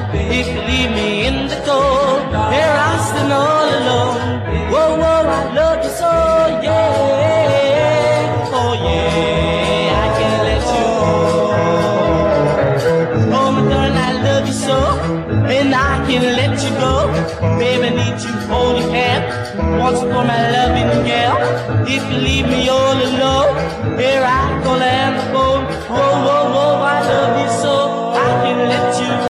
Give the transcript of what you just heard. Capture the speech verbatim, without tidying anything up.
If you leave me in the cold, here I stand all alone. Whoa, whoa, I love you so, yeah. Oh, yeah, I can't let you go. Oh, my darling, I love you so, and I can't let you go. Baby, I need you, hold your hand. Once for my loving girl. If you leave me all alone, here I go land the boat. Whoa, whoa.